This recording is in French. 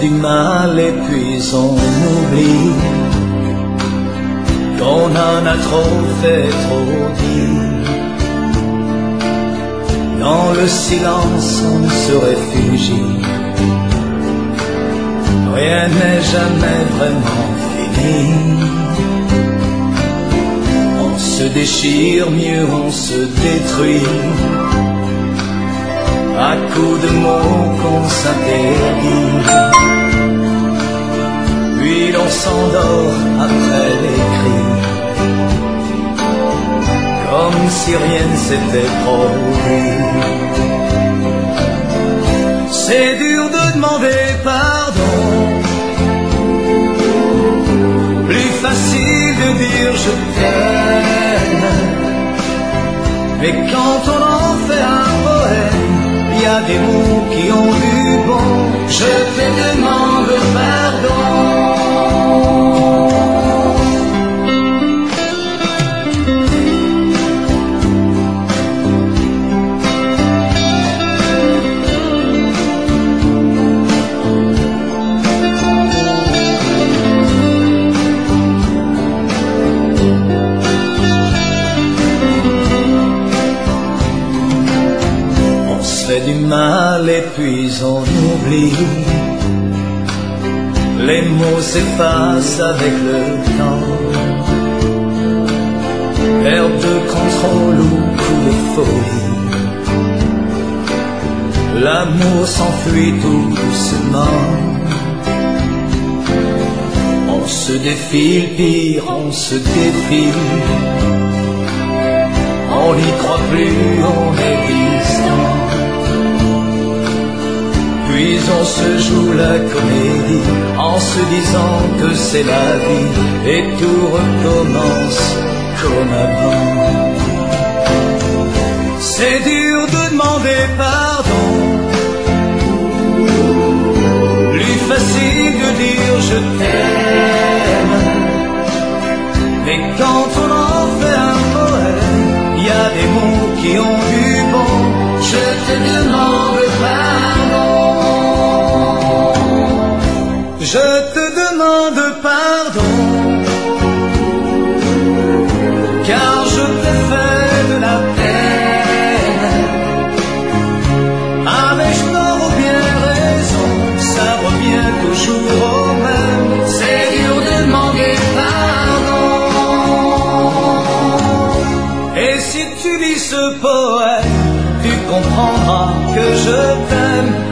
du mal et puis on oublie qu'on en a trop fait, trop dit. Dans le silence on se réfugie. Rien n'est jamais vraiment fini. On se déchire, mieux on se détruit à coups de mots qu'on s'interdit. Puis l'on s'endort après les cris, comme si rien ne s'était produit. C'est dur de demander pardon, plus facile de dire je t'aime. Mais quand on en fait un poème, il y a des mots qui ont du bon. Je te demande pardon. Du mal et puis on oublie. Les mots s'effacent avec le temps. Perte de contrôle ou coup de folie. L'amour s'enfuit tout doucement. On se défile, pire on se défile. On n'y croit plus, on est distant. Puis on se joue la comédie en se disant que c'est la vie et tout recommence comme avant. C'est dur de demander pardon, plus facile de dire je t'aime. Mais quand on en fait un poème, il y a des mots qui ont du bon. Je te demande pardon. Je te demande pardon, car je t'ai fait de la peine. Avais-je tort ou bien raison, ça revient toujours au même. C'est dur de demander pardon. Et si tu lis ce poème, tu comprendras que je t'aime.